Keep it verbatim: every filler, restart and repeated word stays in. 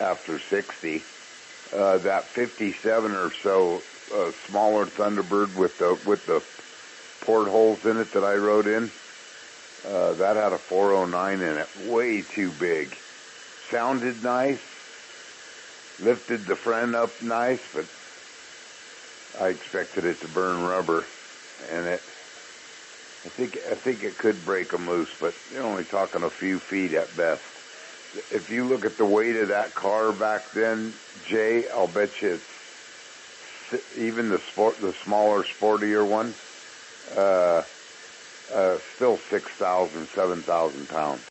after sixty. Uh, that fifty-seven or so uh, smaller Thunderbird with the with the portholes in it that I rode in, uh, that had a four oh nine in it, way too big. Sounded nice, lifted the front up nice, but I expected it to burn rubber, and it. I think I think it could break them loose, but you're only talking a few feet at best. If you look at the weight of that car back then, Jay, I'll bet you it's even the sport, the smaller, sportier one, uh, uh, still six thousand, seven thousand pounds.